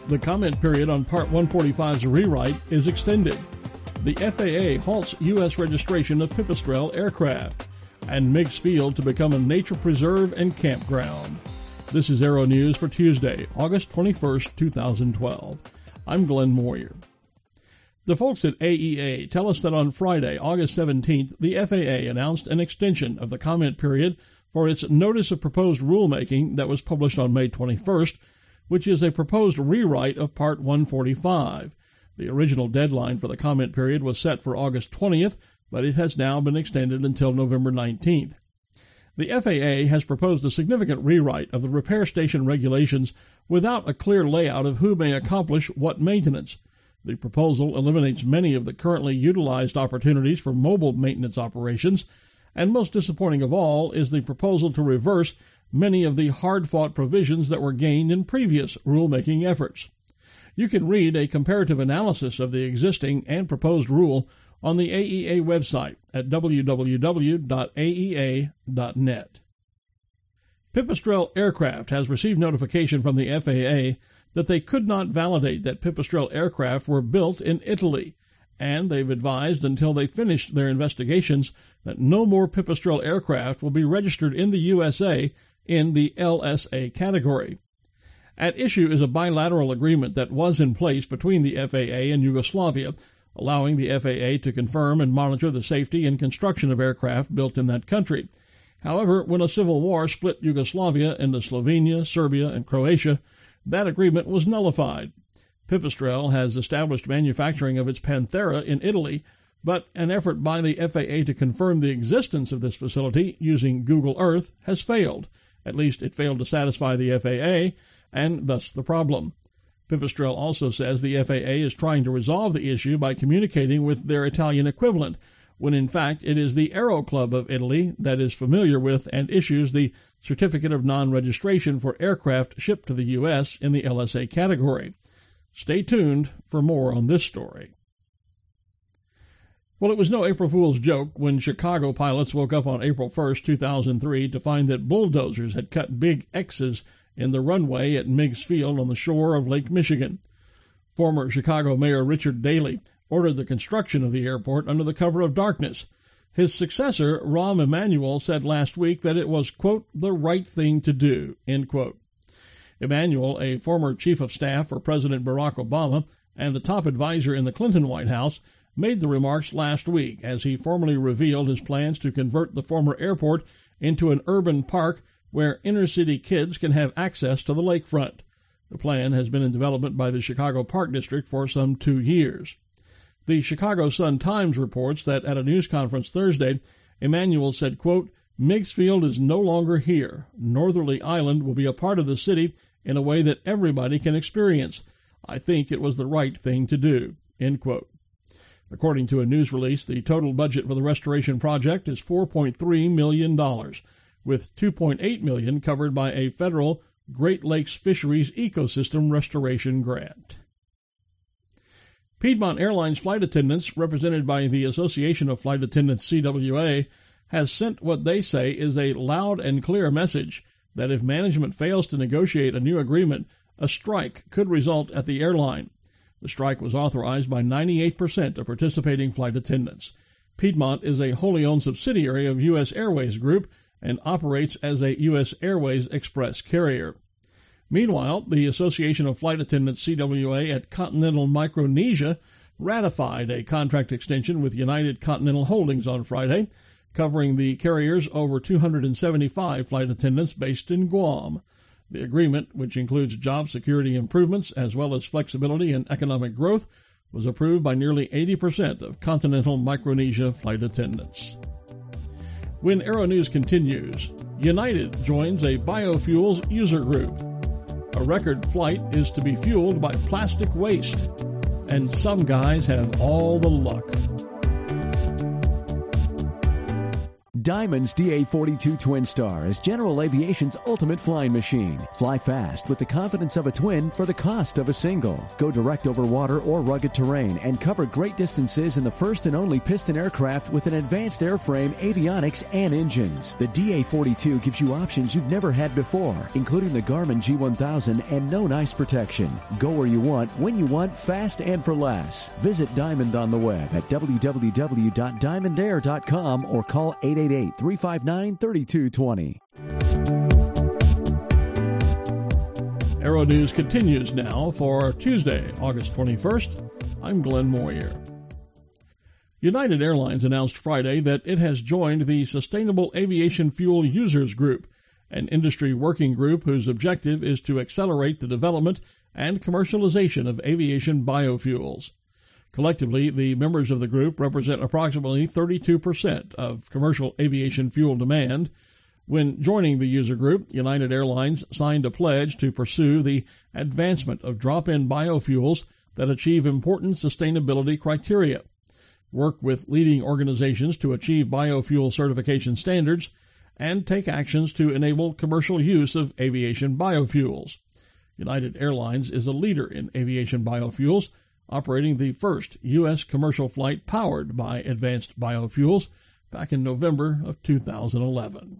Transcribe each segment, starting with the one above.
The comment period on Part 145's rewrite is extended. The FAA halts U.S. registration of Pipistrel aircraft, and Meigs Field to become a nature preserve and campground. This is Aero News for Tuesday, August 21st, 2012. I'm Glenn Moyer. The folks at AEA tell us that on Friday, August 17th, the FAA announced an extension of the comment period for its Notice of Proposed Rulemaking that was published on May 21st, which is a proposed rewrite of Part 145. The original deadline for the comment period was set for August 20th, but it has now been extended until November 19th. The FAA has proposed a significant rewrite of the repair station regulations without a clear layout of who may accomplish what maintenance. The proposal eliminates many of the currently utilized opportunities for mobile maintenance operations, and most disappointing of all is the proposal to reverse many of the hard-fought provisions that were gained in previous rulemaking efforts. You can read a comparative analysis of the existing and proposed rule on the AEA website at www.aea.net. Pipistrel Aircraft has received notification from the FAA that they could not validate that Pipistrel aircraft were built in Italy, and they've advised until they finish their investigations that no more Pipistrel aircraft will be registered in the USA in the LSA category. At issue is a bilateral agreement that was in place between the FAA and Yugoslavia, allowing the FAA to confirm and monitor the safety and construction of aircraft built in that country. However, when a civil war split Yugoslavia into Slovenia, Serbia, and Croatia, that agreement was nullified. Pipistrel has established manufacturing of its Panthera in Italy, but an effort by the FAA to confirm the existence of this facility using Google Earth has failed. At least it failed to satisfy the FAA, and thus the problem. Pipistrel also says the FAA is trying to resolve the issue by communicating with their Italian equivalent, when in fact it is the Aero Club of Italy that is familiar with and issues the Certificate of Non-Registration for aircraft shipped to the U.S. in the LSA category. Stay tuned for more on this story. Well, it was no April Fool's joke when Chicago pilots woke up on April 1, 2003 to find that bulldozers had cut big X's in the runway at Meigs Field on the shore of Lake Michigan. Former Chicago Mayor Richard Daley ordered the construction of the airport under the cover of darkness. His successor, Rahm Emanuel, said last week that it was, quote, the right thing to do, end quote. Emanuel, a former chief of staff for President Barack Obama and a top advisor in the Clinton White House, made the remarks last week as he formally revealed his plans to convert the former airport into an urban park where inner-city kids can have access to the lakefront. The plan has been in development by the Chicago Park District for some 2 years. The Chicago Sun-Times reports that at a news conference Thursday, Emanuel said, quote, Meigs Field is no longer here. Northerly Island will be a part of the city in a way that everybody can experience. I think it was the right thing to do, end quote. According to a news release, the total budget for the restoration project is $4.3 million, with $2.8 million covered by a federal Great Lakes Fisheries Ecosystem Restoration Grant. Piedmont Airlines flight attendants, represented by the Association of Flight Attendants CWA, has sent what they say is a loud and clear message that if management fails to negotiate a new agreement, a strike could result at the airline. The strike was authorized by 98% of participating flight attendants. Piedmont is a wholly owned subsidiary of U.S. Airways Group and operates as a U.S. Airways Express carrier. Meanwhile, the Association of Flight Attendants CWA at Continental Micronesia ratified a contract extension with United Continental Holdings on Friday, covering the carrier's over 275 flight attendants based in Guam. The agreement, which includes job security improvements as well as flexibility and economic growth, was approved by nearly 80% of Continental Micronesia flight attendants. When Aero News continues, United joins a biofuels user group. A record flight is to be fueled by plastic waste, and some guys have all the luck. Diamond's DA-42 Twin Star is General Aviation's ultimate flying machine. Fly fast with the confidence of a twin for the cost of a single. Go direct over water or rugged terrain and cover great distances in the first and only piston aircraft with an advanced airframe, avionics, and engines. The DA-42 gives you options you've never had before, including the Garmin G1000 and no ice protection. Go where you want, when you want, fast and for less. Visit Diamond on the web at www.diamondair.com or call 888-359-3220. Aero News continues now for Tuesday, August 21st. I'm Glenn Moyer. United Airlines announced Friday that it has joined the Sustainable Aviation Fuel Users Group, an industry working group whose objective is to accelerate the development and commercialization of aviation biofuels. Collectively, the members of the group represent approximately 32% of commercial aviation fuel demand. When joining the user group, United Airlines signed a pledge to pursue the advancement of drop-in biofuels that achieve important sustainability criteria, work with leading organizations to achieve biofuel certification standards, and take actions to enable commercial use of aviation biofuels. United Airlines is a leader in aviation biofuels, operating the first U.S. commercial flight powered by advanced biofuels back in November of 2011.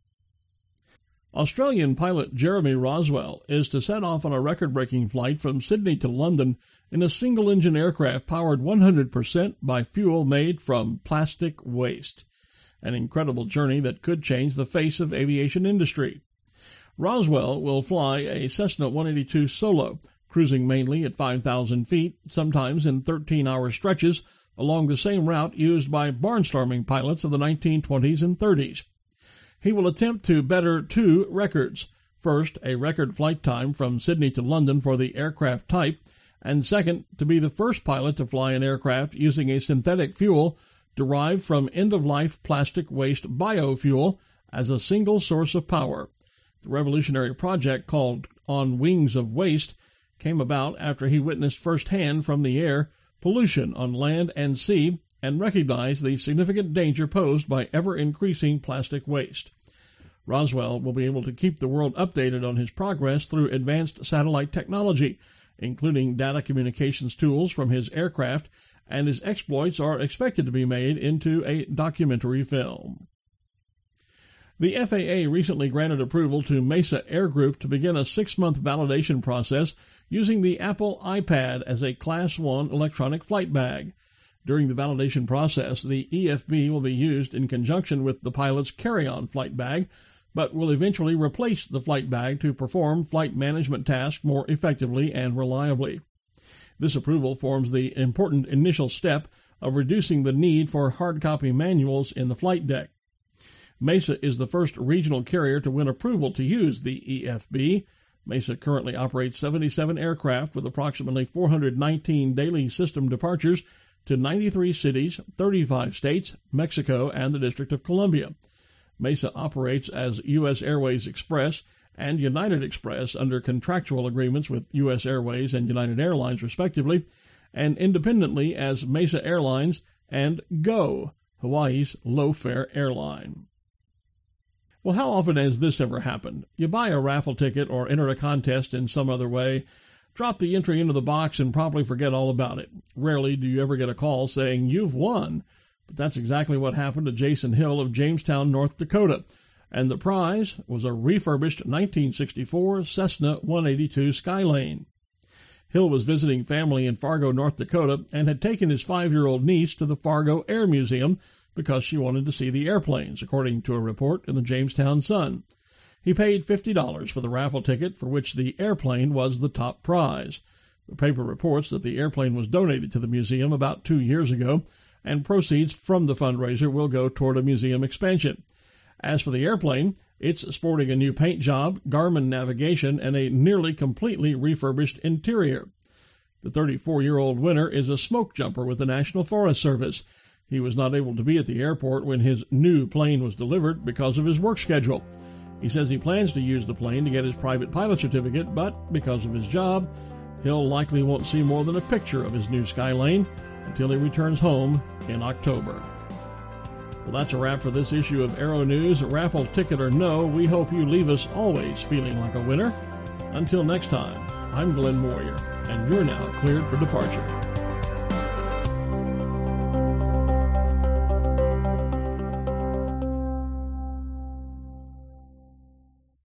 Australian pilot Jeremy Roswell is to set off on a record-breaking flight from Sydney to London in a single-engine aircraft powered 100% by fuel made from plastic waste, an incredible journey that could change the face of aviation industry. Roswell will fly a Cessna 182 Solo, cruising mainly at 5,000 feet, sometimes in 13-hour stretches, along the same route used by barnstorming pilots of the 1920s and 30s. He will attempt to better two records. First, a record flight time from Sydney to London for the aircraft type, and second, to be the first pilot to fly an aircraft using a synthetic fuel derived from end-of-life plastic waste biofuel as a single source of power. The revolutionary project, called On Wings of Waste, came about after he witnessed firsthand from the air pollution on land and sea and recognized the significant danger posed by ever-increasing plastic waste. Roswell will be able to keep the world updated on his progress through advanced satellite technology, including data communications tools from his aircraft, and his exploits are expected to be made into a documentary film. The FAA recently granted approval to Mesa Air Group to begin a 6-month validation process using the Apple iPad as a Class 1 electronic flight bag. During the validation process, the EFB will be used in conjunction with the pilot's carry-on flight bag, but will eventually replace the flight bag to perform flight management tasks more effectively and reliably. This approval forms the important initial step of reducing the need for hard copy manuals in the flight deck. Mesa is the first regional carrier to win approval to use the EFB. Mesa currently operates 77 aircraft with approximately 419 daily system departures to 93 cities, 35 states, Mexico, and the District of Columbia. Mesa operates as U.S. Airways Express and United Express under contractual agreements with U.S. Airways and United Airlines, respectively, and independently as Mesa Airlines and GO, Hawaii's low-fare airline. Well, how often has this ever happened? You buy a raffle ticket or enter a contest in some other way, drop the entry into the box, and promptly forget all about it. Rarely do you ever get a call saying you've won. But that's exactly what happened to Jason Hill of Jamestown, North Dakota. And the prize was a refurbished 1964 Cessna 182 Skylane. Hill was visiting family in Fargo, North Dakota, and had taken his 5-year-old niece to the Fargo Air Museum because she wanted to see the airplanes, according to a report in the Jamestown Sun. He paid $50 for the raffle ticket, for which the airplane was the top prize. The paper reports that the airplane was donated to the museum about 2 years ago, and proceeds from the fundraiser will go toward a museum expansion. As for the airplane, it's sporting a new paint job, Garmin navigation, and a nearly completely refurbished interior. The 34-year-old winner is a smoke jumper with the National Forest Service. He was not able to be at the airport when his new plane was delivered because of his work schedule. He says he plans to use the plane to get his private pilot certificate, but because of his job, Hill likely won't see more than a picture of his new Skylane until he returns home in October. Well, that's a wrap for this issue of Aero News. Raffle ticket or no, we hope you leave us always feeling like a winner. Until next time, I'm Glenn Moyer, and you're now cleared for departure.